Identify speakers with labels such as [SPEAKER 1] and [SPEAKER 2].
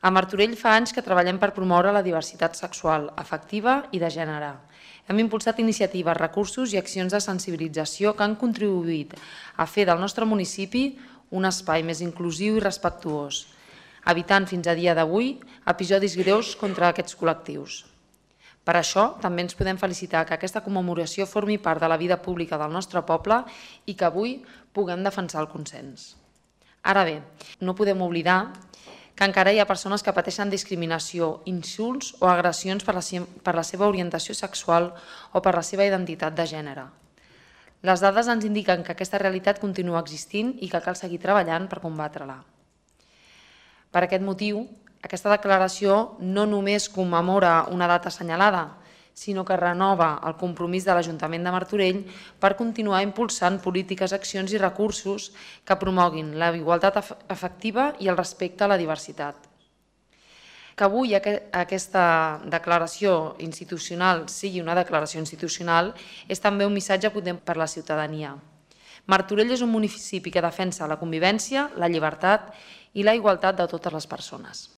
[SPEAKER 1] A Martorell fa anys que treballem per promoure la diversitat sexual, afectiva i de gènere. Hem impulsat iniciatives, recursos i accions de sensibilització que han contribuït a fer del nostre municipi un espai més inclusiu i respectuós, evitant fins a dia d'avui episodis greus contra aquests col·lectius. Per això, també ens podem felicitar que aquesta commemoració formi part de la vida pública del nostre poble i que avui puguem defensar el consens. Ara bé, no podem oblidar que encara hi ha persones que pateixen discriminació, insults o agressions per la seva orientació sexual o per la seva identitat de gènere. Les dades ens indiquen que aquesta realitat continua existint i que cal seguir treballant per combatre-la. Per aquest motiu, aquesta declaració no només commemora una data assenyalada, sinó que renova el compromís de l'Ajuntament de Martorell per continuar impulsant polítiques, accions i recursos que promoguin la igualtat efectiva i el respecte a la diversitat. Que avui aquesta declaració institucional sigui una declaració institucional és també un missatge potent per a la ciutadania. Martorell és un municipi que defensa la convivència, la llibertat i la igualtat de totes les persones.